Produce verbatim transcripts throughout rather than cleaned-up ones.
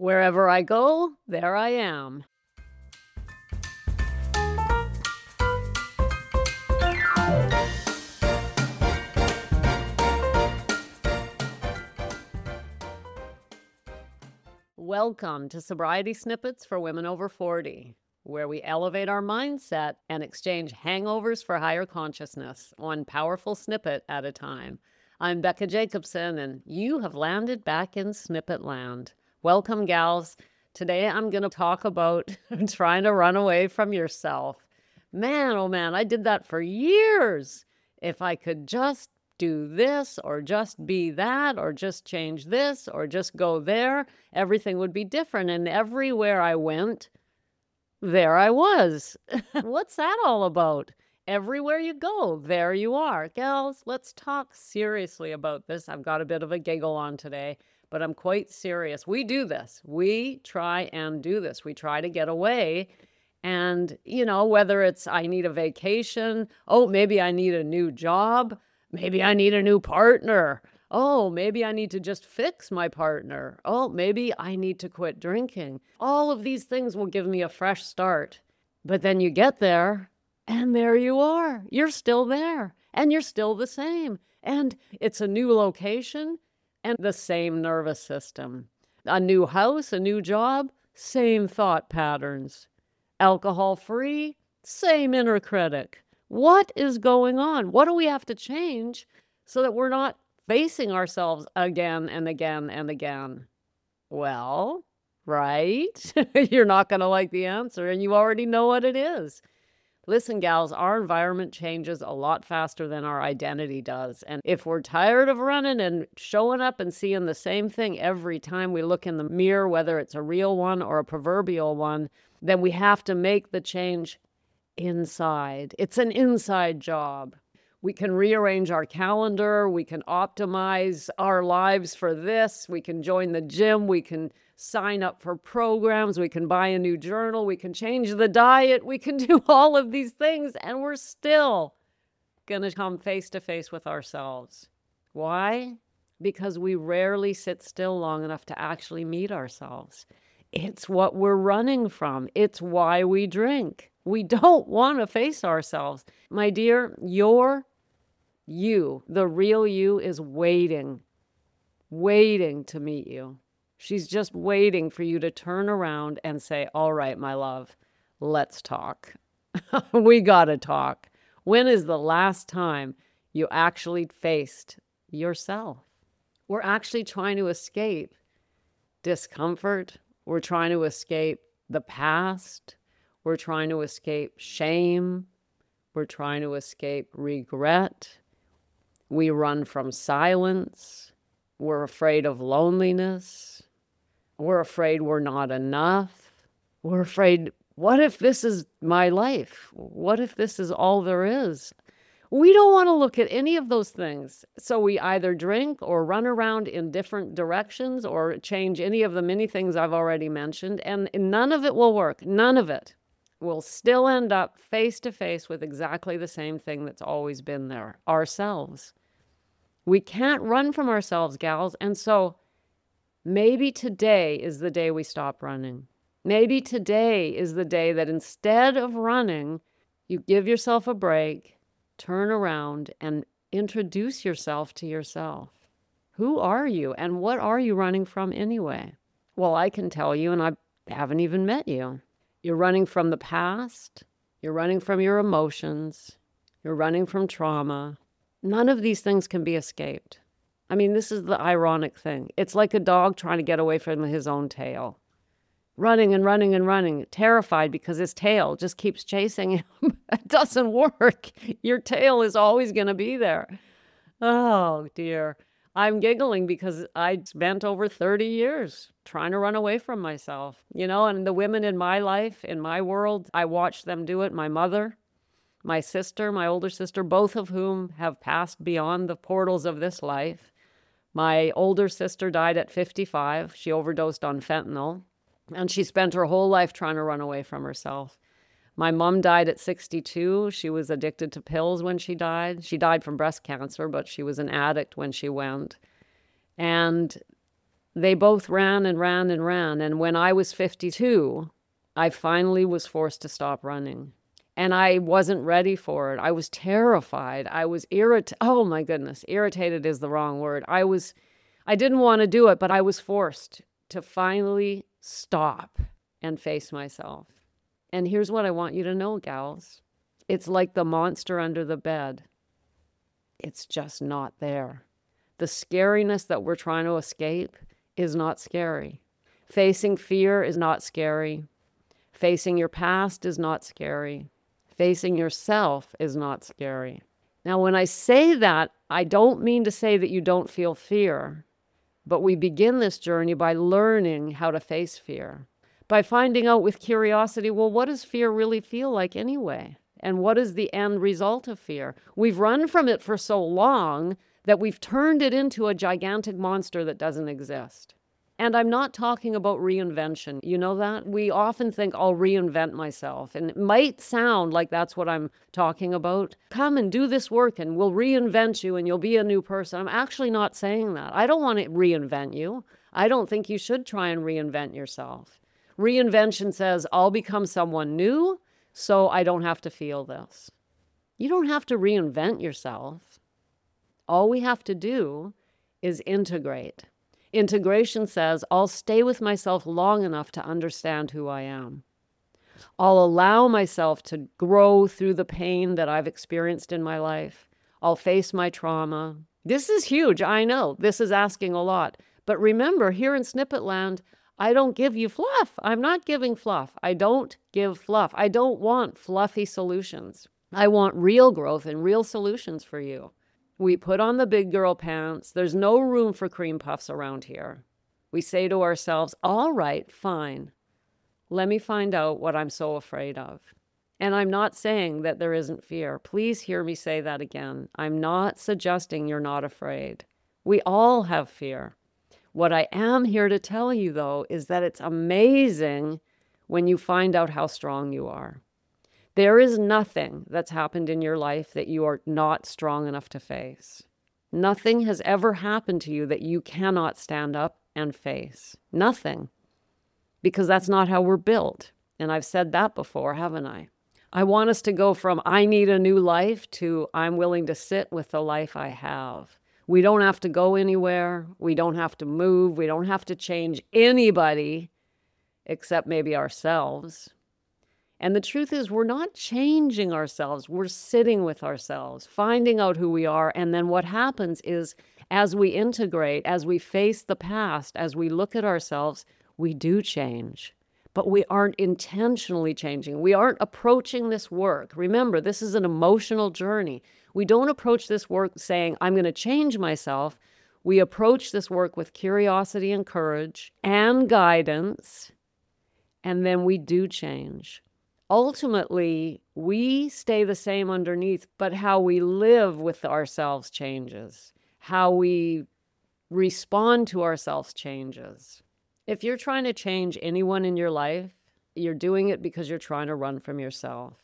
Wherever I go, there I am. Welcome to Sobriety Snippets for Women Over forty, where we elevate our mindset and exchange hangovers for higher consciousness, one powerful snippet at a time. I'm Becca Jacobson, and you have landed back in Snippet Land. Welcome, gals. Today I'm going to talk about trying to run away from yourself. Man, oh man, I did that for years. If I could just do this or just be that or just change this or just go there, everything would be different. And everywhere I went, there I was. What's that all about? Everywhere you go, there you are. Gals, let's talk seriously about this. I've got a bit of a giggle on today, but I'm quite serious. We do this. We try and do this. We try to get away. And, you know, whether it's I need a vacation, oh, maybe I need a new job, maybe I need a new partner. Oh, maybe I need to just fix my partner. Oh, maybe I need to quit drinking. All of these things will give me a fresh start. But then you get there, and there you are. You're still there, and you're still the same. And it's a new location and the same nervous system. A new house, a new job, same thought patterns. Alcohol-free, same inner critic. What is going on? What do we have to change so that we're not facing ourselves again and again and again? Well, right? You're not going to like the answer, and you already know what it is. Listen, gals, our environment changes a lot faster than our identity does. And if we're tired of running and showing up and seeing the same thing every time we look in the mirror, whether it's a real one or a proverbial one, then we have to make the change inside. It's an inside job. We can rearrange our calendar. We can optimize our lives for this. We can join the gym. We can sign up for programs. We can buy a new journal. We can change the diet. We can do all of these things, and we're still going to come face to face with ourselves. Why? Because we rarely sit still long enough to actually meet ourselves. It's what we're running from. It's why we drink. We don't want to face ourselves. My dear, your you, the real you, is waiting, waiting to meet you. She's just waiting for you to turn around and say, all right, my love, let's talk. We gotta talk. When is the last time you actually faced yourself? We're actually trying to escape discomfort. We're trying to escape the past. We're trying to escape shame. We're trying to escape regret. We run from silence. We're afraid of loneliness. We're afraid we're not enough. We're afraid, what if this is my life? What if this is all there is? We don't want to look at any of those things. So we either drink or run around in different directions or change any of the many things I've already mentioned, and none of it will work. None of it. We'll still end up face to face with exactly the same thing that's always been there, ourselves. We can't run from ourselves, gals. And so maybe today is the day we stop running. Maybe today is the day that instead of running, you give yourself a break, turn around, and introduce yourself to yourself. Who are you, and what are you running from anyway? Well, I can tell you, and I haven't even met you. You're running from the past. You're running from your emotions. You're running from trauma. None of these things can be escaped. I mean, this is the ironic thing. It's like a dog trying to get away from his own tail. Running and running and running, terrified because his tail just keeps chasing him. It doesn't work. Your tail is always going to be there. Oh, dear. I'm giggling because I spent over thirty years trying to run away from myself, you know, and the women in my life, in my world, I watched them do it. My mother, my sister, my older sister, both of whom have passed beyond the portals of this life. My older sister died at fifty-five. She overdosed on fentanyl, and she spent her whole life trying to run away from herself. My mom died at sixty-two. She was addicted to pills when she died. She died from breast cancer, but she was an addict when she went. And They both ran and ran and ran. And when I was fifty-two, I finally was forced to stop running. And I wasn't ready for it. I was terrified. I was irritated. Oh my goodness, irritated is the wrong word. I was, I didn't want to do it, but I was forced to finally stop and face myself. And here's what I want you to know, gals. It's like the monster under the bed. It's just not there. The scariness that we're trying to escape is not scary. Facing fear is not scary. Facing your past is not scary. Facing yourself is not scary. Now, when I say that, I don't mean to say that you don't feel fear, but we begin this journey by learning how to face fear, by finding out with curiosity, well, what does fear really feel like anyway? And what is the end result of fear? We've run from it for so long that we've turned it into a gigantic monster that doesn't exist. And I'm not talking about reinvention. You know that? We often think I'll reinvent myself. And it might sound like that's what I'm talking about. Come and do this work and we'll reinvent you and you'll be a new person. I'm actually not saying that. I don't want to reinvent you. I don't think you should try and reinvent yourself. Reinvention says, I'll become someone new so I don't have to feel this. You don't have to reinvent yourself. All we have to do is integrate. Integration says, I'll stay with myself long enough to understand who I am. I'll allow myself to grow through the pain that I've experienced in my life. I'll face my trauma. This is huge, I know. This is asking a lot. But remember, here in Snippet Land, I don't give you fluff. I'm not giving fluff. I don't give fluff. I don't want fluffy solutions. I want real growth and real solutions for you. We put on the big girl pants. There's no room for cream puffs around here. We say to ourselves, all right, fine. Let me find out what I'm so afraid of. And I'm not saying that there isn't fear. Please hear me say that again. I'm not suggesting you're not afraid. We all have fear. What I am here to tell you, though, is that it's amazing when you find out how strong you are. There is nothing that's happened in your life that you are not strong enough to face. Nothing has ever happened to you that you cannot stand up and face. Nothing. Because that's not how we're built. And I've said that before, haven't I? I want us to go from I need a new life to I'm willing to sit with the life I have. We don't have to go anywhere. We don't have to move. We don't have to change anybody except maybe ourselves. And the truth is, we're not changing ourselves. We're sitting with ourselves, finding out who we are. And then what happens is, as we integrate, as we face the past, as we look at ourselves, we do change. But we aren't intentionally changing. We aren't approaching this work. Remember, this is an emotional journey. We don't approach this work saying, I'm going to change myself. We approach this work with curiosity and courage and guidance. And then we do change. Ultimately, we stay the same underneath, but how we live with ourselves changes. How we respond to ourselves changes. If you're trying to change anyone in your life, you're doing it because you're trying to run from yourself.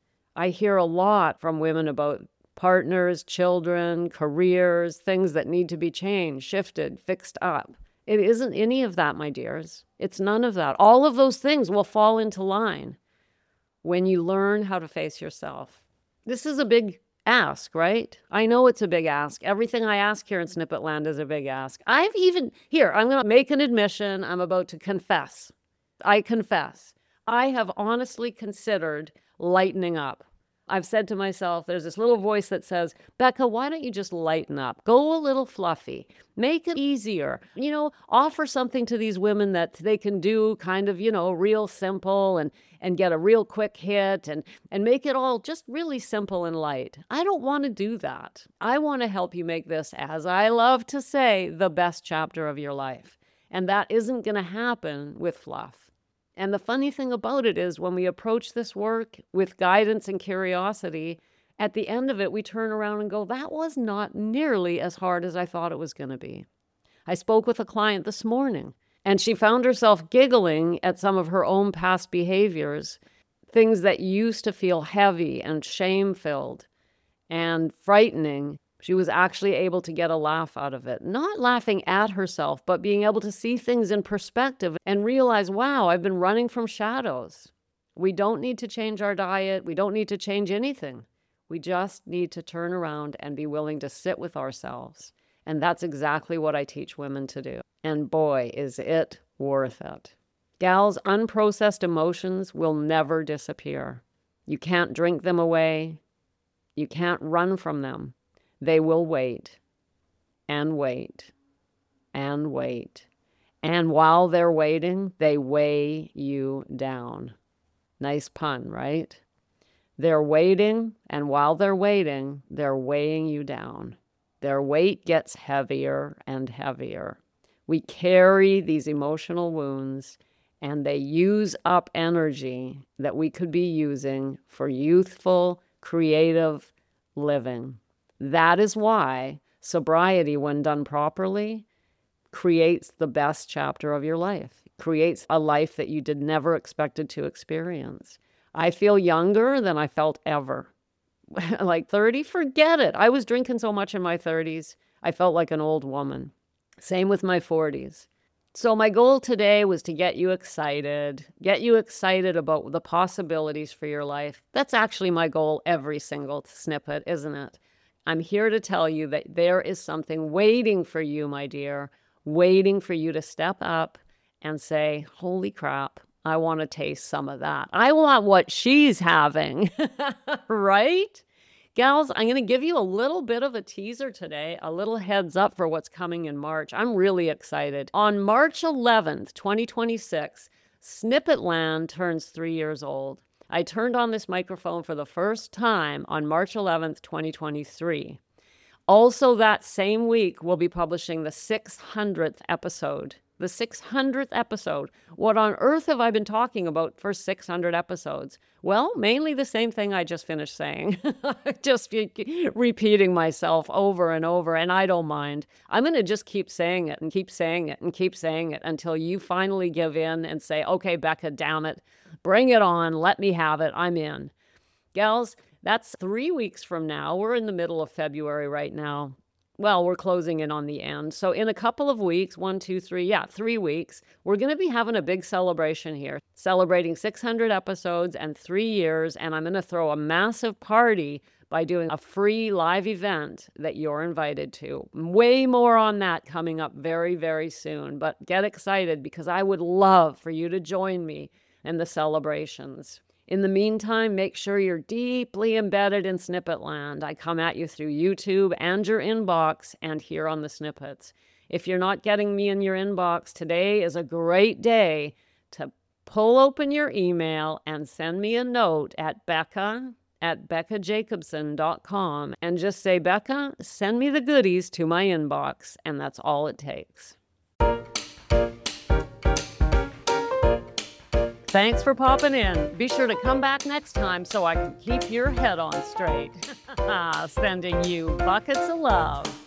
I hear a lot from women about partners, children, careers, things that need to be changed, shifted, fixed up. It isn't any of that, my dears. It's none of that. All of those things will fall into line when you learn how to face yourself. This is a big ask, right? I know it's a big ask. Everything I ask here in Snippet Land is a big ask. I've even, here, I'm going to make an admission. I'm about to confess. I confess. I have honestly considered lightening up. I've said to myself, there's this little voice that says, Becca, why don't you just lighten up? Go a little fluffy. Make it easier. You know, offer something to these women that they can do kind of, you know, real simple and, and get a real quick hit and, and make it all just really simple and light. I don't want to do that. I want to help you make this, as I love to say, the best chapter of your life. And that isn't going to happen with fluff. And the funny thing about it is when we approach this work with guidance and curiosity, at the end of it, we turn around and go, that was not nearly as hard as I thought it was going to be. I spoke with a client this morning, and she found herself giggling at some of her own past behaviors, things that used to feel heavy and shame-filled and frightening. She was actually able to get a laugh out of it. Not laughing at herself, but being able to see things in perspective and realize, wow, I've been running from shadows. We don't need to change our diet. We don't need to change anything. We just need to turn around and be willing to sit with ourselves. And that's exactly what I teach women to do. And boy, is it worth it. Gals, unprocessed emotions will never disappear. You can't drink them away. You can't run from them. They will wait and wait and wait. And while they're waiting, they weigh you down. Nice pun, right? They're waiting, and while they're waiting, they're weighing you down. Their weight gets heavier and heavier. We carry these emotional wounds, and they use up energy that we could be using for youthful, creative living. That is why sobriety, when done properly, creates the best chapter of your life, creates a life that you did never expected to experience. I feel younger than I felt ever. Like thirty, forget it. I was drinking so much in my thirties, I felt like an old woman. Same with my forties. So my goal today was to get you excited, get you excited about the possibilities for your life. That's actually my goal every single snippet, isn't it? I'm here to tell you that there is something waiting for you, my dear, waiting for you to step up and say, holy crap, I want to taste some of that. I want what she's having, right? Gals, I'm going to give you a little bit of a teaser today, a little heads up for what's coming in March. I'm really excited. On March eleventh, twenty twenty-six, Snippetland turns three years old. I turned on this microphone for the first time on March eleventh, twenty twenty-three. Also that same week, we'll be publishing the six hundredth episode. The six hundredth episode. What on earth have I been talking about for six hundred episodes? Well, mainly the same thing I just finished saying. Just be repeating myself over and over, and I don't mind. I'm going to just keep saying it and keep saying it and keep saying it until you finally give in and say, okay, Becca, damn it. Bring it on. Let me have it. I'm in. Gals, that's three weeks from now. We're in the middle of February right now. Well, we're closing in on the end. So in a couple of weeks, one, two, three, yeah, three weeks, we're going to be having a big celebration here, celebrating six hundred episodes and three years. And I'm going to throw a massive party by doing a free live event that you're invited to. Way more on that coming up very, very soon. But get excited because I would love for you to join me in the celebrations. In the meantime, make sure you're deeply embedded in Snippetland. I come at you through YouTube and your inbox and here on the Snippets. If you're not getting me in your inbox, today is a great day to pull open your email and send me a note at Becca at becca jacobson dot com and just say, Becca, send me the goodies to my inbox, and that's all it takes. Thanks for popping in. Be sure to come back next time so I can keep your head on straight. Sending you buckets of love.